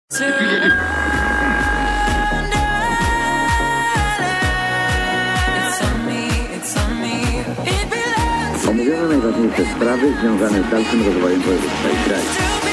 Omówione najważniejsze sprawy związane z dalszym rozwojem województwa i kraju.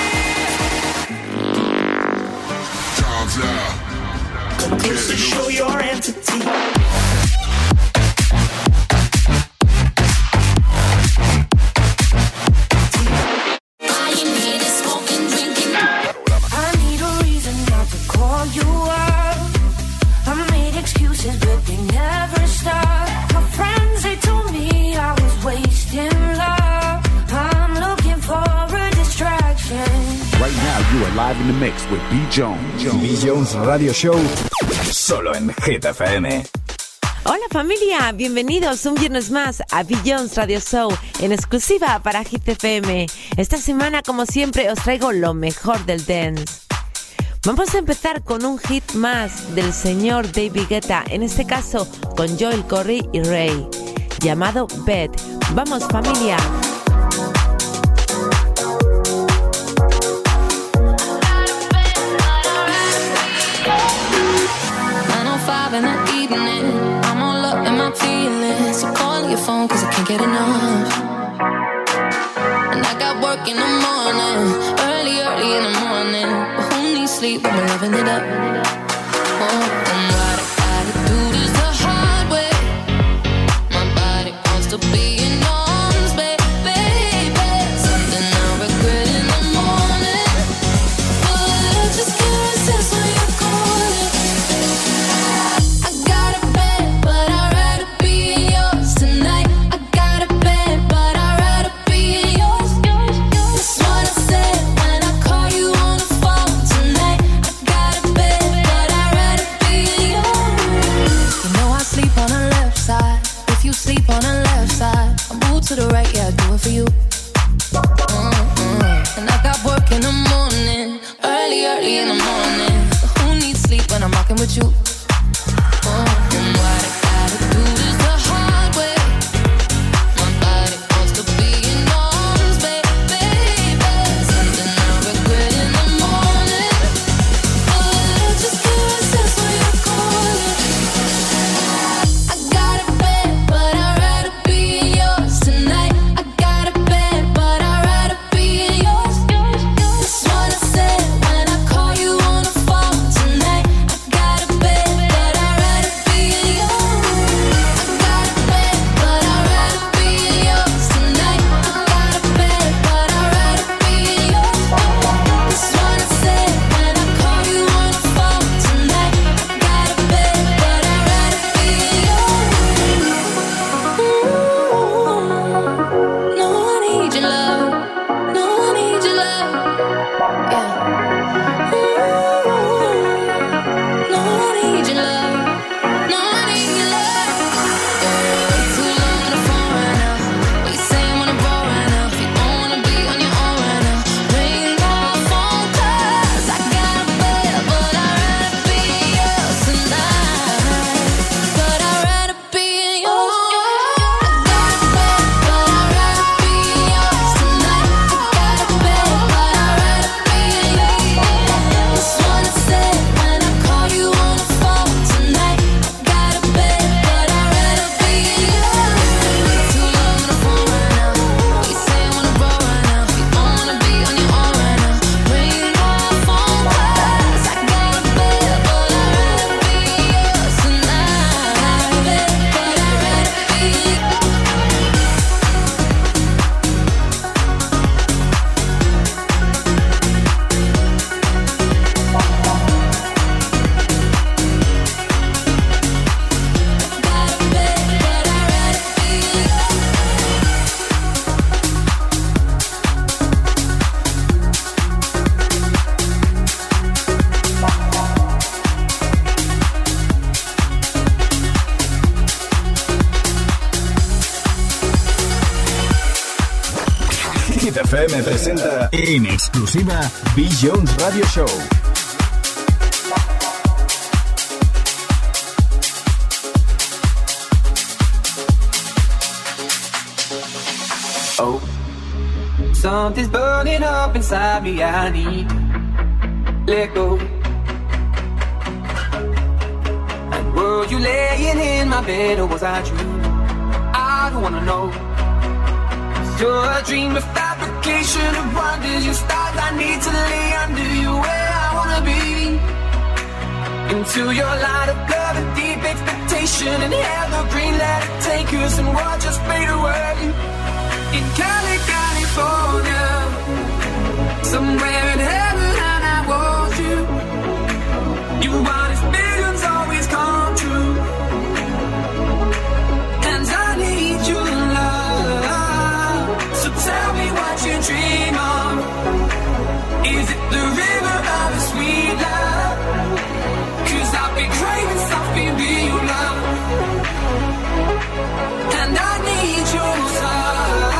You are live in the mix with B. Jones. B. Jones Radio Show, solo en Hit FM. Hola familia, bienvenidos un viernes más a B. Jones Radio Show en exclusiva para Hit FM. Esta semana, como siempre, os traigo lo mejor del dance. Vamos a empezar con un hit más del señor David Guetta, en este caso con Joel Corry y Ray, llamado Bed. Vamos familia. In the evening, I'm all up in my feelings. So call your phone cause I can't get enough. And I got work in the morning, early in the morning. But who needs sleep when we're loving it up? Oh, and what I gotta do this the hard way. My body wants to be in arms, baby. Something I regret in the morning. But I just can't resist when you're calling. To the right, yeah, I do it for you. And I got work in the morning, early in the morning. But who needs sleep when I'm rocking with you? And what I gotta do is the hard way. My body wants to be in arms, baby. Something I regret in the morning. But I just can't resist when you're calling. I got a bed, but I'd rather be yours tonight. I got a bed, but I'd rather be yours. That's what I said when I call you on the phone tonight. I got a bed, but I'd rather be yours. I got a bed, but I'd rather be yours tonight. I got a bed, but I'd rather be yours. That's what I said when I call you on the phone tonight. I got a bed, but I'd rather be yours. No, I need your love. No, I need your love. Yeah. No, I need your love. No, I need your love. Way too long on the phone right now. What you saying when I'm bored right now? If you don't wanna be on your own right now, ring my phone 'cause I got a bed, but I'd rather be yours tonight. But I'd rather be yours. I got a bed, but I'd rather be yours tonight. I got a bed, but I'd rather be yours. That's what I said when I call you on the phone tonight. I got a bed, but I'd rather be yours. Too long on the phone right now. What you saying when I'm broke right now? If you don't wanna be on your own right now, ring my phone 'cause I got a bed, but I'd rather be yours tonight. I got a bed, but I'd rather be yours. Hit FM presenta en exclusiva B. Jones Radio Show. Oh, something's burning up inside me. I need let go. And were you laying in my bed or was I dreaming? I don't wanna know. You're a dream of fabrication of wonders. Your stars I need to lay under you where I wanna be. Into your light of love and deep expectation and evergreen, let it take us and we'll just fade away. In Cali, California, somewhere in heaven and I want you. You want his visions always come true. And I need your love. So tell me what you dream of. Is it the river of a sweet love? 'Cause I've been craving something real love. And I need your touch.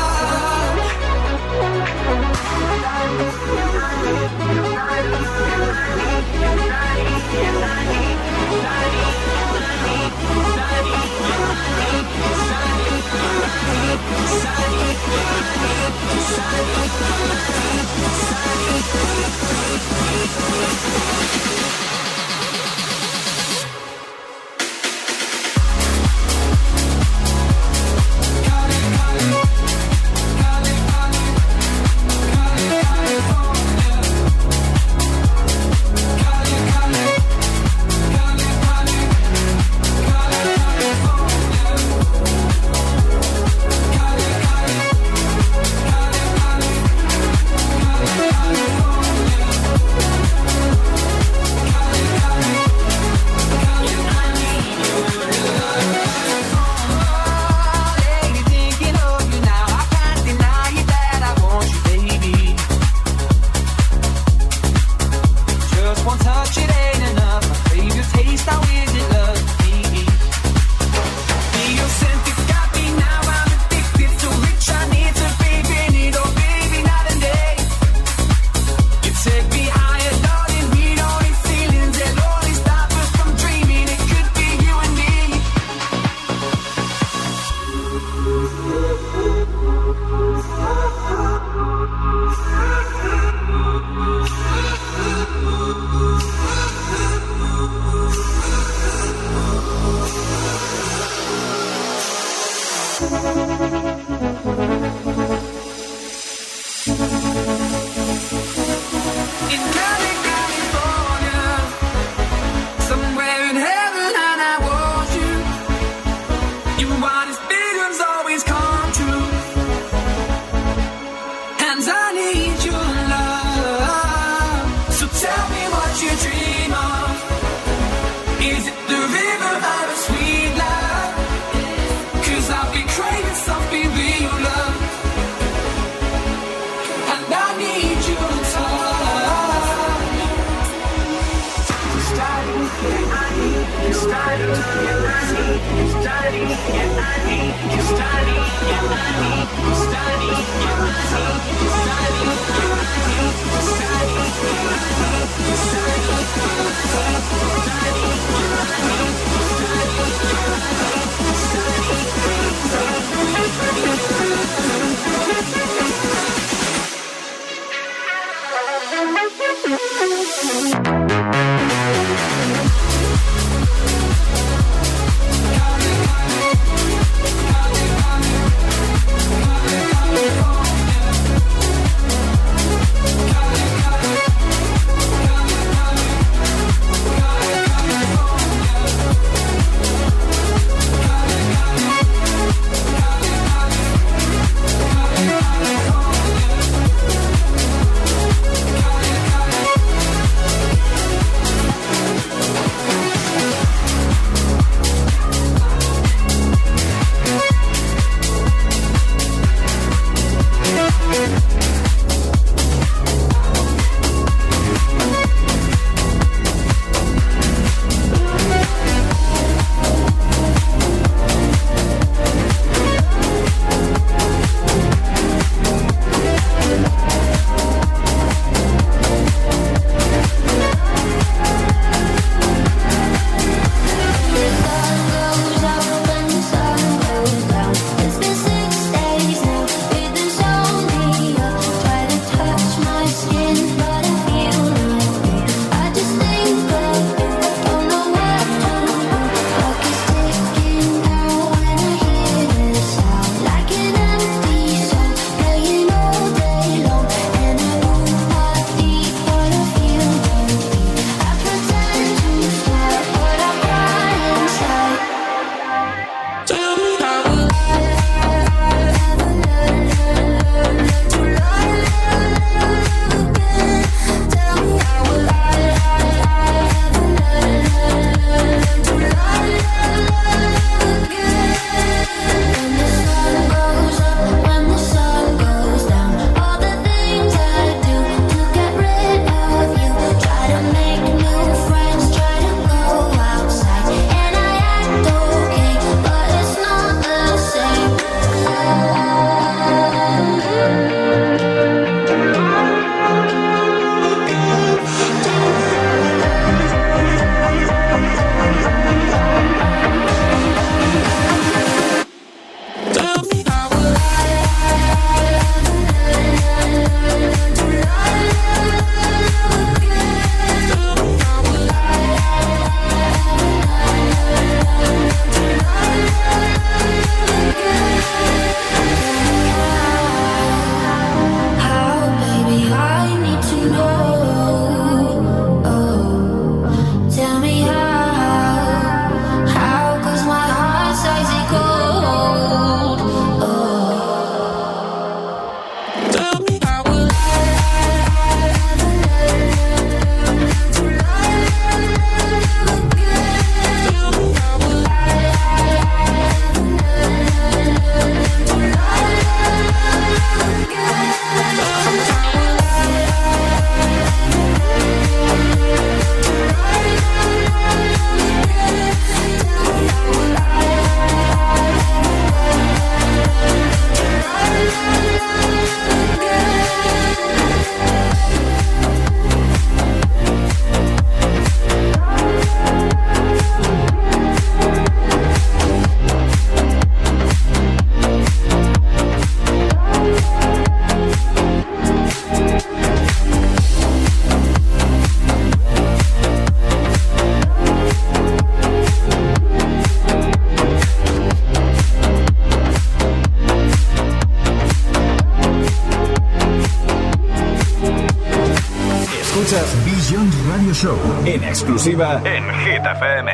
Radio Show, en exclusiva en Hit FM.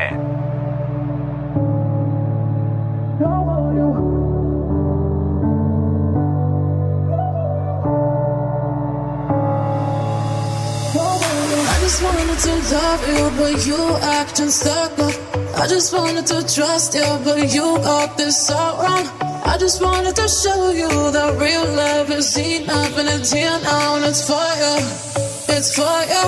I just wanted to love you, but you acting stuck up. I just wanted to trust you, but you got this all wrong. I just wanted to show you that real love is enough, and it's here now, and it's for you. It's for you.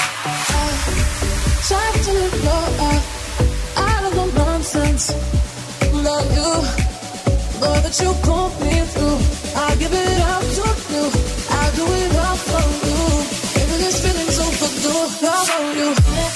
Try to live your life out of the nonsense. Love you, but that you pulled me through. I give it up to you. I do it all for you. Baby, this feeling's overdue. How about you?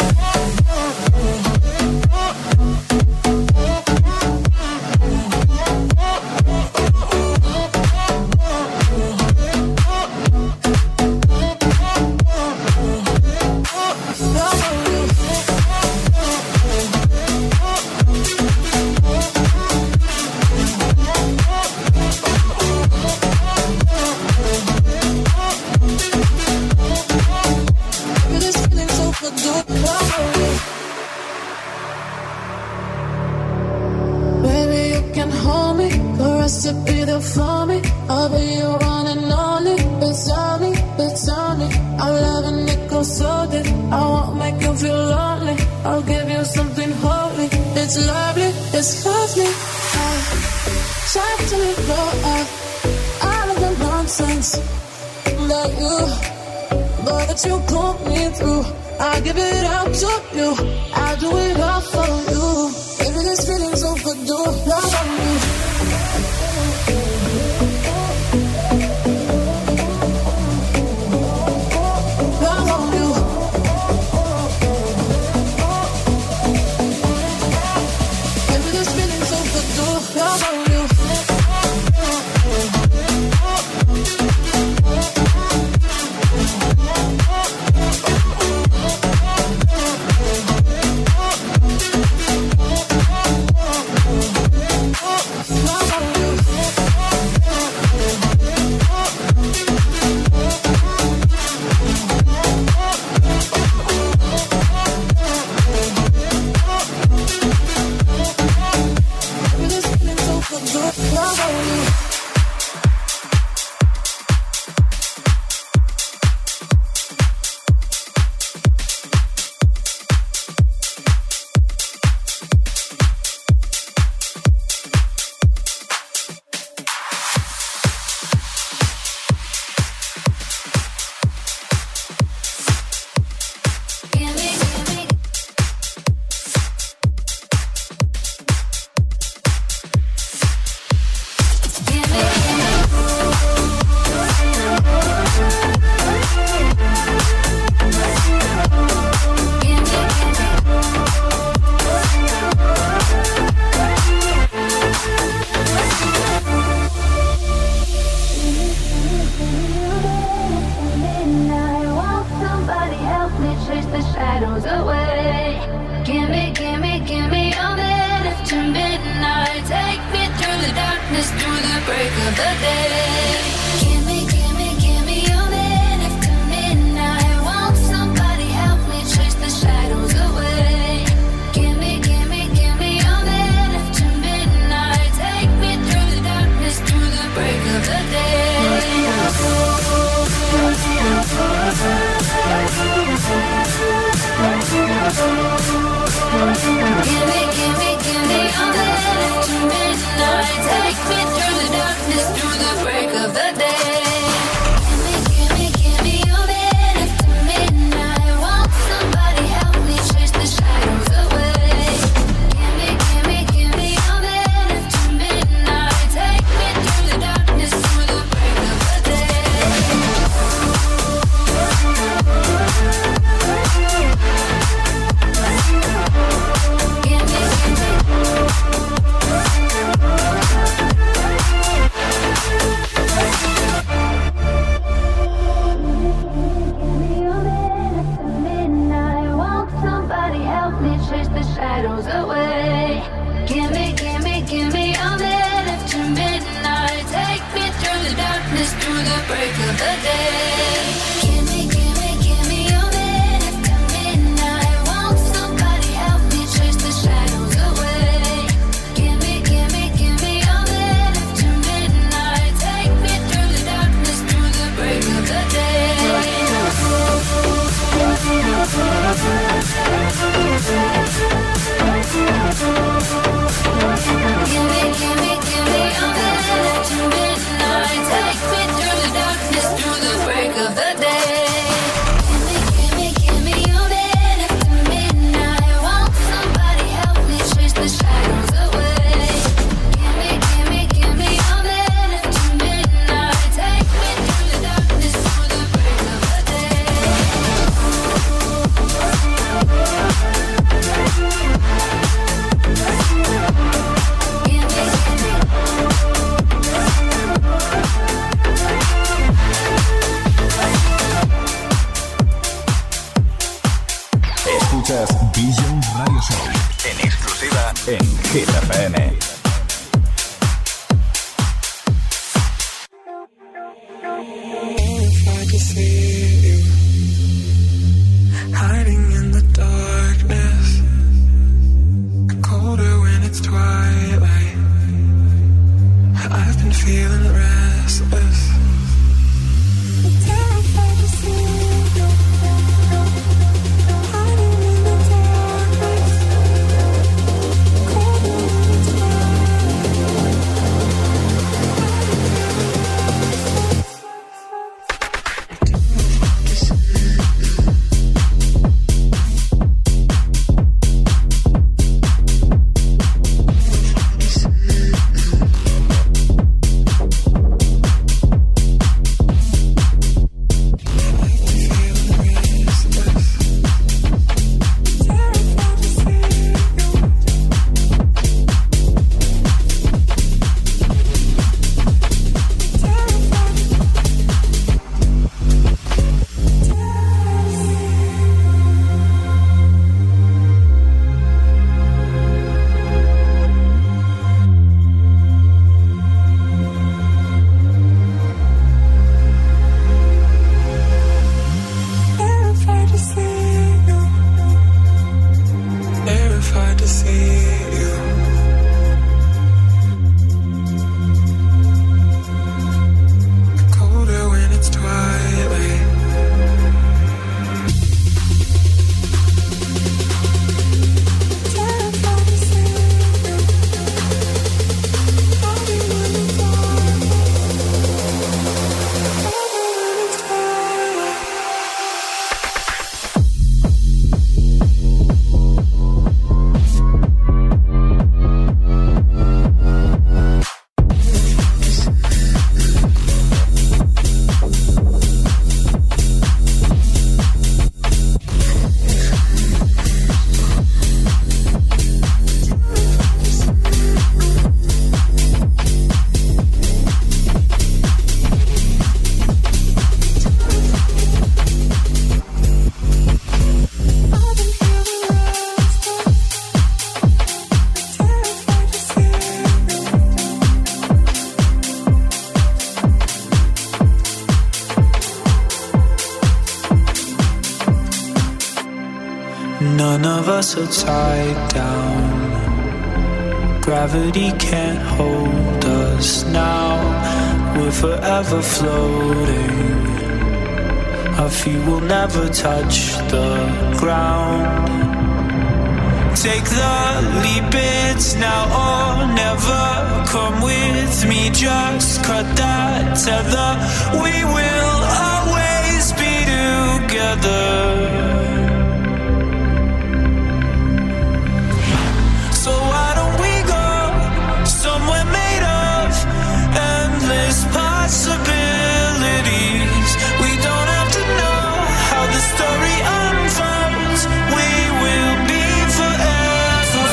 Be there for me. I'll be your one and only. It's on me, it's on me. I'll love and it goes so deep. I won't make you feel lonely. I'll give you something holy. It's lovely, it's lovely. I try to live your life out of the nonsense. Like you, but that you pulled me through. I give it up to you. I do it all for you. Baby, this feeling's overdue. Love on you. Through the break of the day. Give me all that after midnight. Escuchas B-Jones Radio Show en exclusiva en Hit FM. If I could see you hiding in the darkness, colder when it's twilight. I've been feeling restless. Terrified to see you hiding in the darkness, colder when it's twilight. None of us are tied down. Gravity can't hold us now. We're forever floating. Our feet will never touch the ground. Take the leap, it's now or never. Come with me, just cut that tether. We will always be together. So why don't we go somewhere made of endless possibilities? We don't have to know how the story unfolds. We will be forever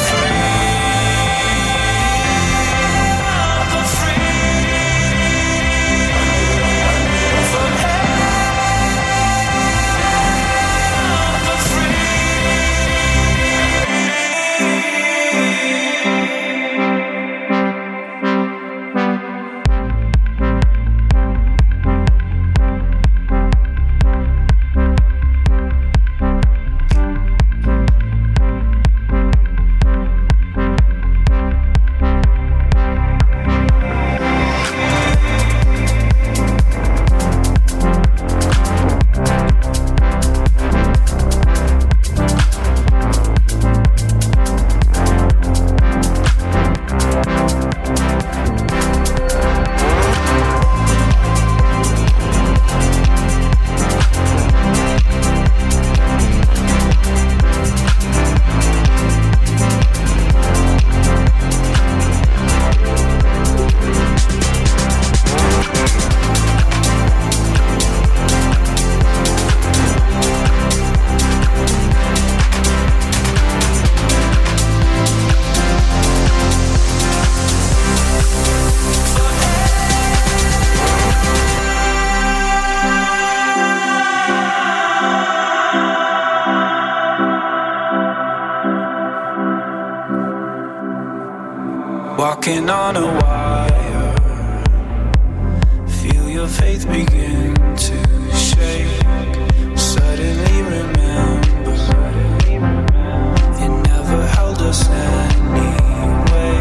free. Forever free. walking on a wire. Feel your faith begin to shake. Suddenly remember, it never held us anyway.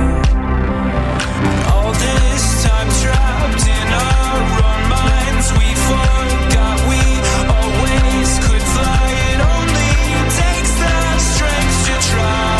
All this time trapped in our own minds, we forgot we always could fly. It only takes the strength to try.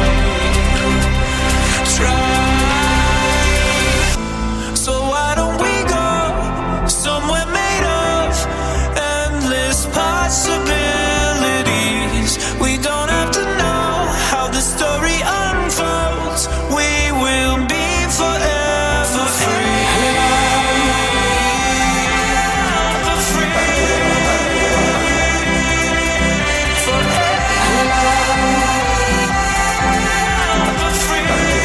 So why don't we go somewhere made of endless possibilities? We don't have to know how the story unfolds. We will be forever free. Forever free. Forever free.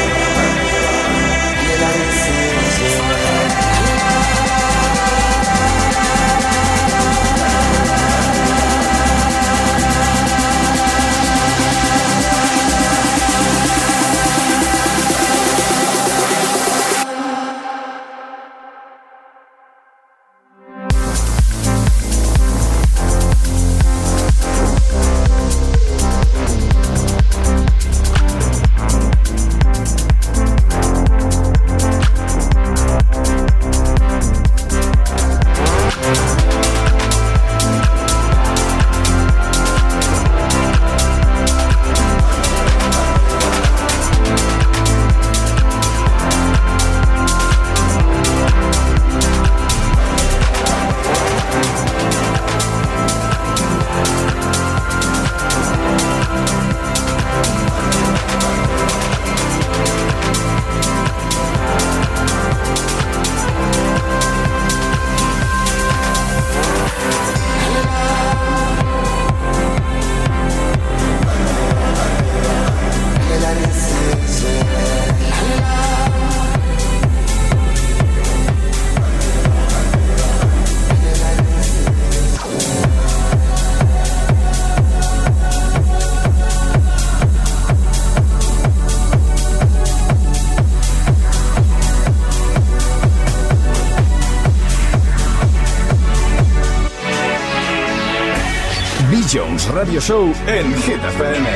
Jones Radio Show en Hit FM.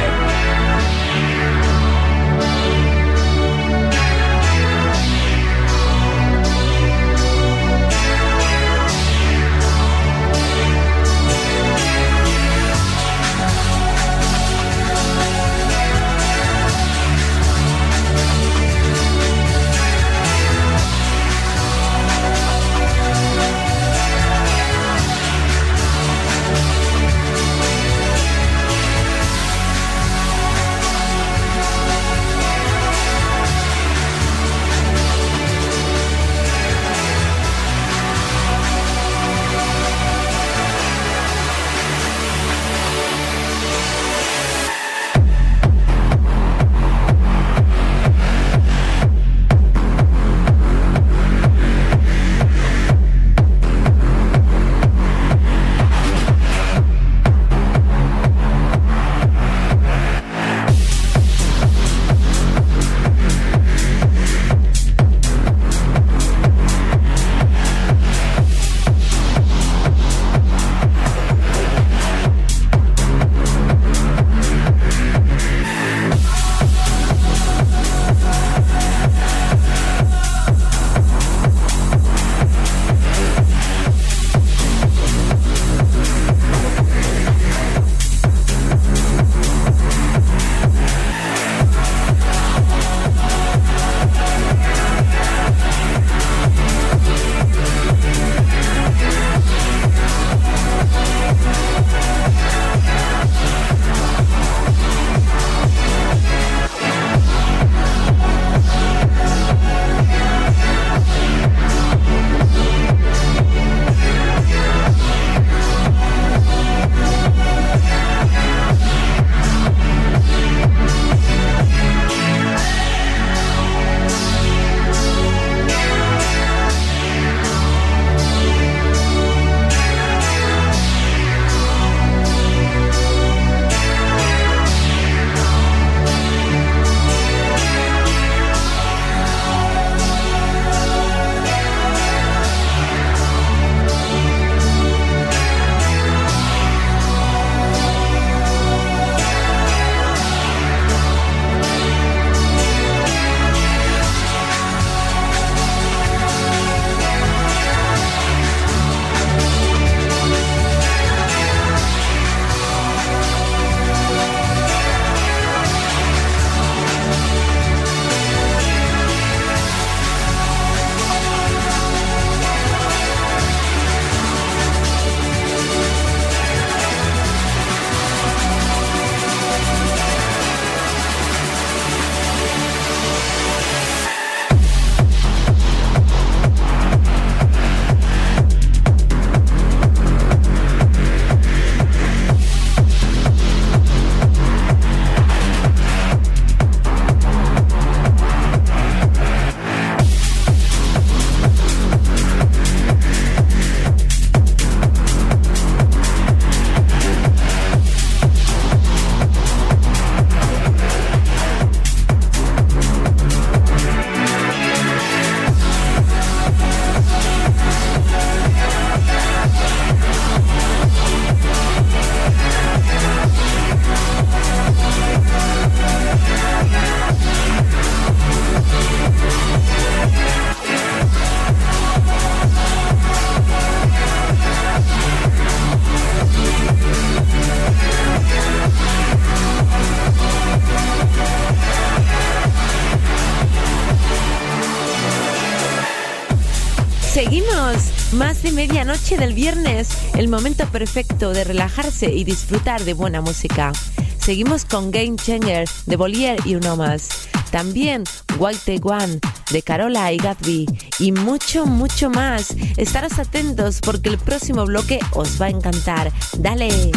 Más de medianoche del viernes, el momento perfecto de relajarse y disfrutar de buena música. Seguimos con Game Changer de Bolier y uno más. También White One de Carola y Gatsby y mucho, mucho más. Estaros atentos porque el próximo bloque os va a encantar. ¡Dale!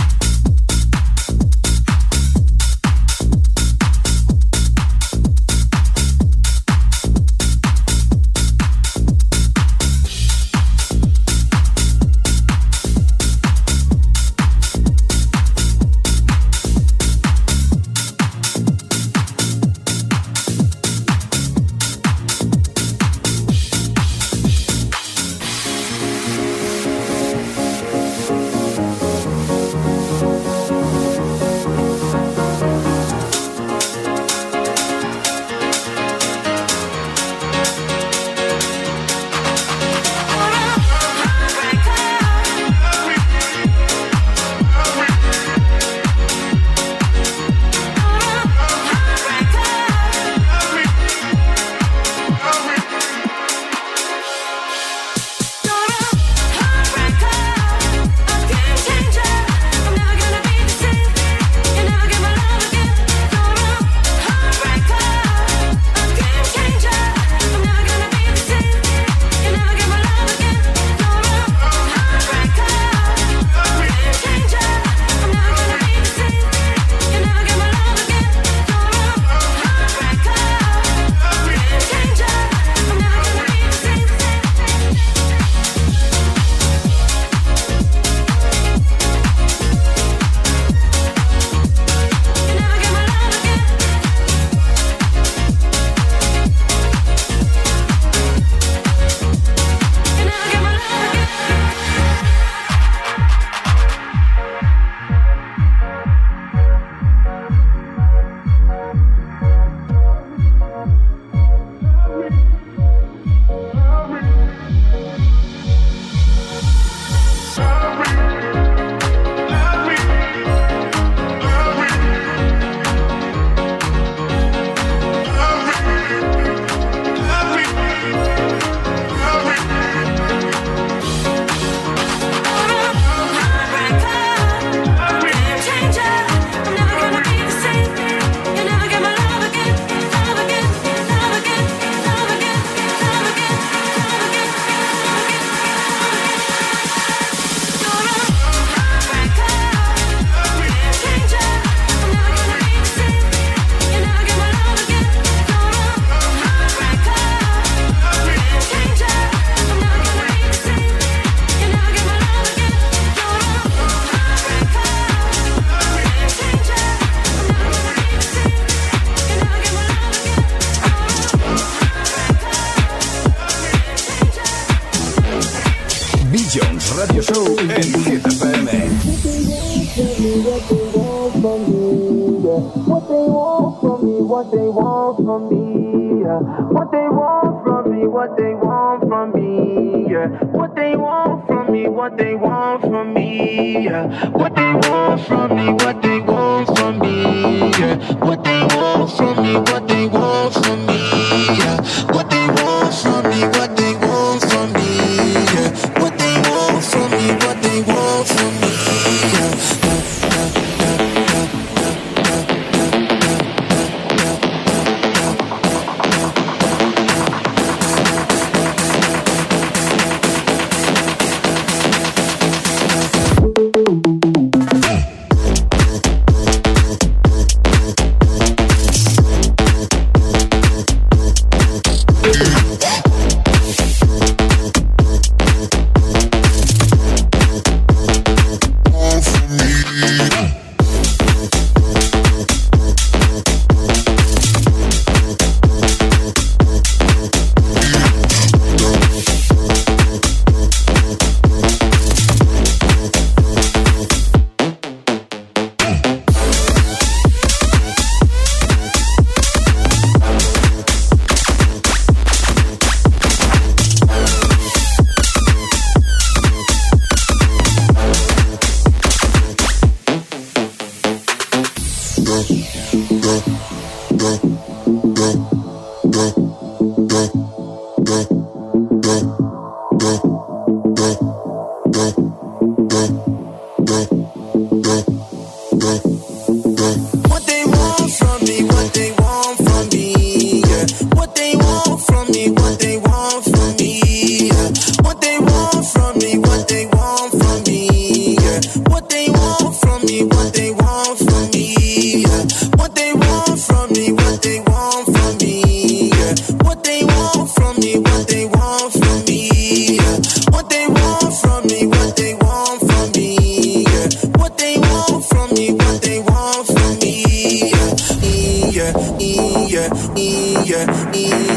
Jones Radio Show en Hit FM. What they want from me, what they want from me, yeah. What they want from me, what they want from me, yeah. What they want from me, what they want from me, yeah. What they want from me, what they want from me, yeah. What they want from me, what they want from me, yeah. What they want from me, what they want from me, yeah. What they want from me, what they want from me, yeah.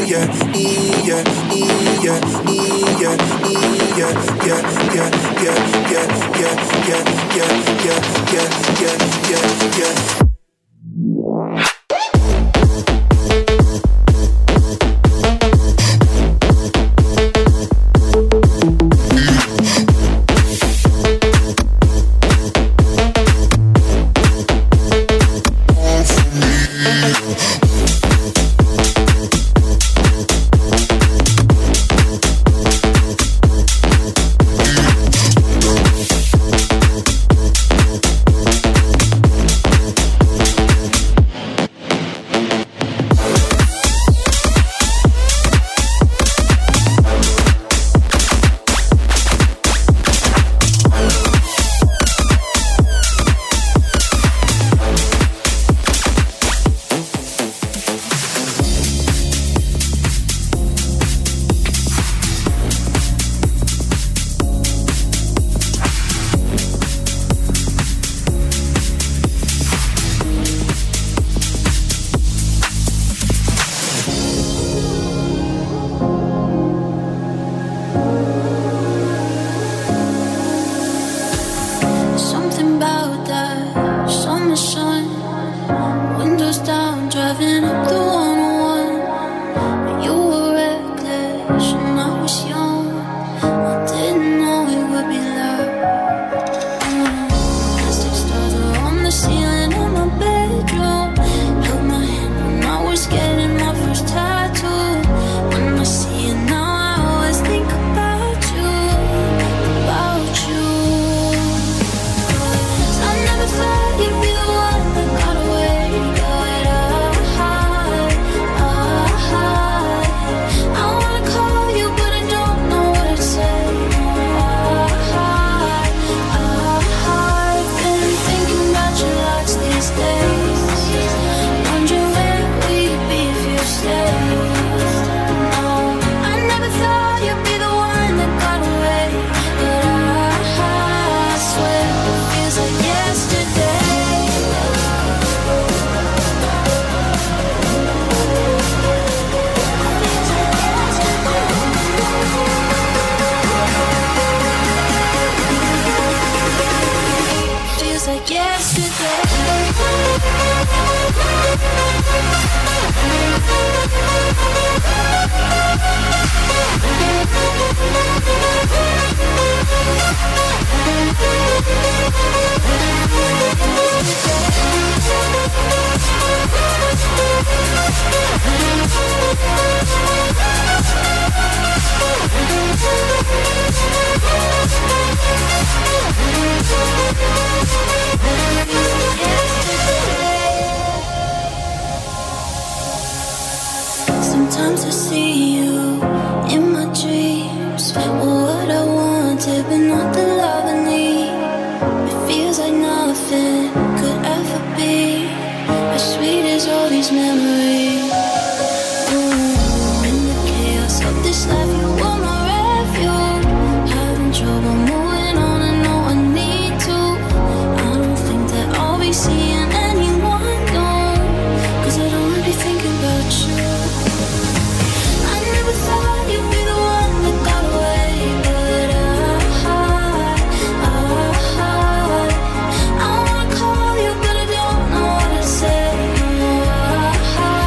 Sometimes I see you in my dreams. What I wanted, but not the love I need. It feels like nothing could ever be as sweet as all these memories. In the chaos of this life, you are my refuge. Having trouble moving on, I know I need to. I don't think that I'll be seeing anyone new, 'cause I'd only be thinking about you. Thought you'd be the one that got away, but I wanna call you, but I don't know what to say.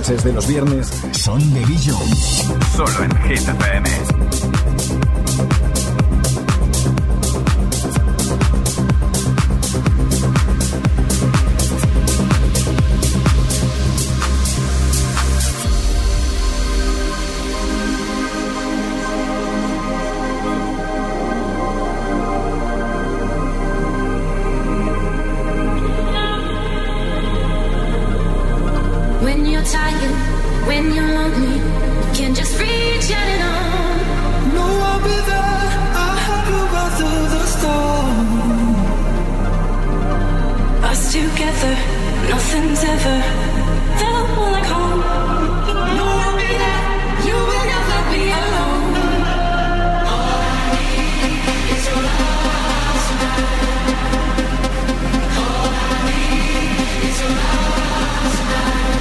remixes de los viernes son de Bill Jones. Solo en Hit FM. When you're lonely, you can just reach out and on. No, I'll be there. I'll help you run through the storm. Us together, nothing's ever felt like home. No, I'll be there. You will never be alone. All I need is your love tonight. All I need is your love tonight.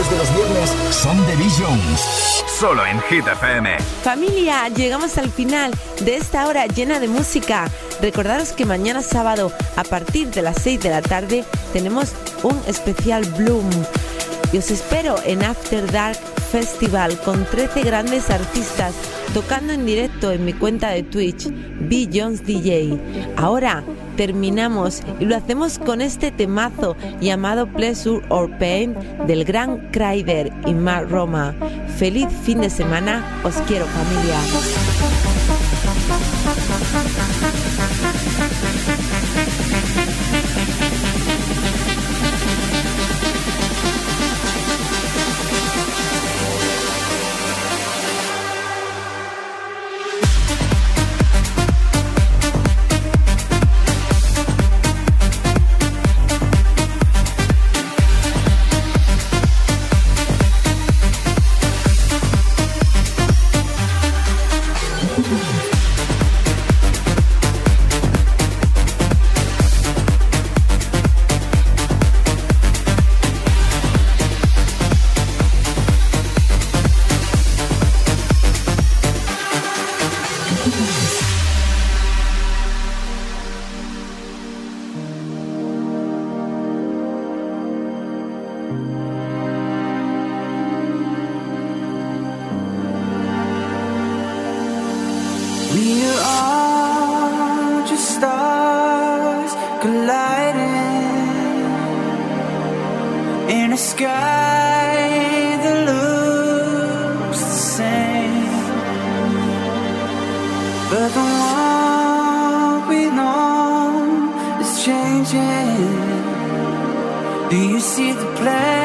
noches de los viernes son de B-Jones. Solo en Hit FM. Familia, llegamos al final de esta hora llena de música. Recordaros que mañana sábado, a partir de las 6 de la tarde, tenemos un especial Bloom. Y os espero en After Dark Festival con 13 grandes artistas tocando en directo en mi cuenta de Twitch, B-Jones DJ. Ahora terminamos y lo hacemos con este temazo llamado Pleasure or Pain del gran Kryder y Mark Roma. Feliz fin de semana, os quiero, familia. Do you see the plan?